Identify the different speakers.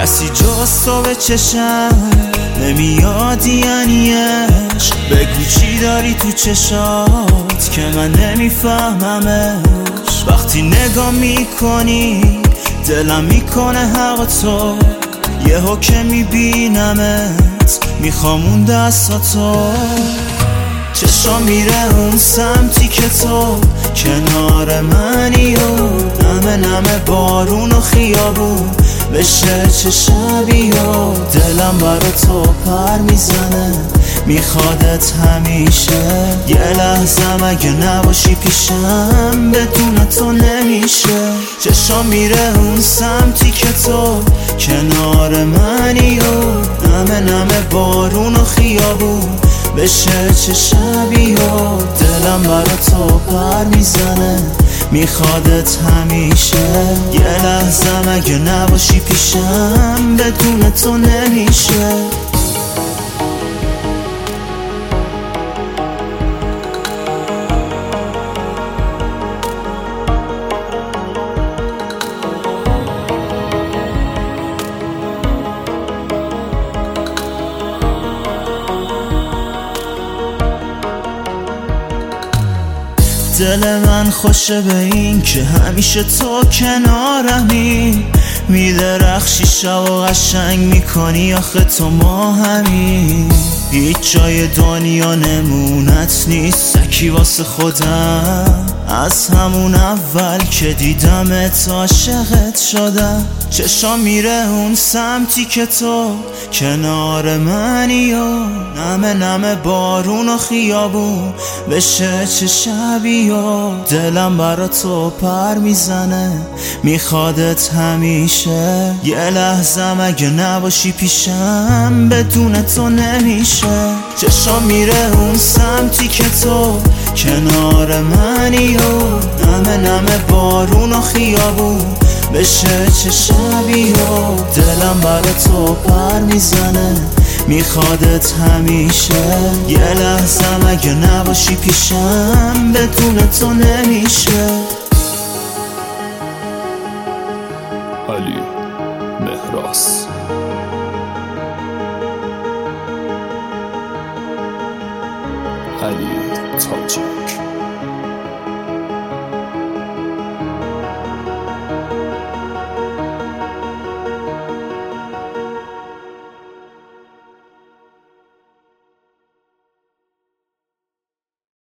Speaker 1: کسی جز تو به چشم نمیاد یعنی عشق. بگو چی داری تو چشات که من نمیفهممش. وقتی نگاه میکنی دلم میکنه هوا تو، یهو که میبینمت میخوام اون دستاتو. چشم میره اون سمتی که تو کنار منی و نمه نمه بارون و خیابون بشه چه شبی و دلم برا تو پر میزنه میخوادت همیشه. یه لحظه اگه نباشی پیشم بدون تو نمیشه. چشم میره اون سمتی که تو کنار منی و نمه نمه بارون و خیابون بشه چه شبی و دلم برا تو پر میزنه میخوادت همیشه. یه لحظه اگه نباشی پیشم بدون تو نمیشه. دل من خوشه به این که همیشه تو کنارمی، میدرخشی شب و قشنگ میکنی آخه تو ما همین. هیچ جای دنیا نمونت نیست سکی واسه خودم، از همون اول که دیدمت عاشقت شدم. چشم میره اون سمتی که تو کنار منی و نمه نمه بارون و خیابون بشه چه شبی و دلم برا تو پر میزنه میخوادت همیشه. یه لحظه اگه نباشی پیشم بدون تو نمیشه. چشم میره اون سمتی که تو کنار منی و نمه نمه بارون و خیابون بشه چه شبی و دلم برا تو پر میزنه میخوادت همیشه. یه لحظه اگه نباشی پیشم بدون تو نمیشه.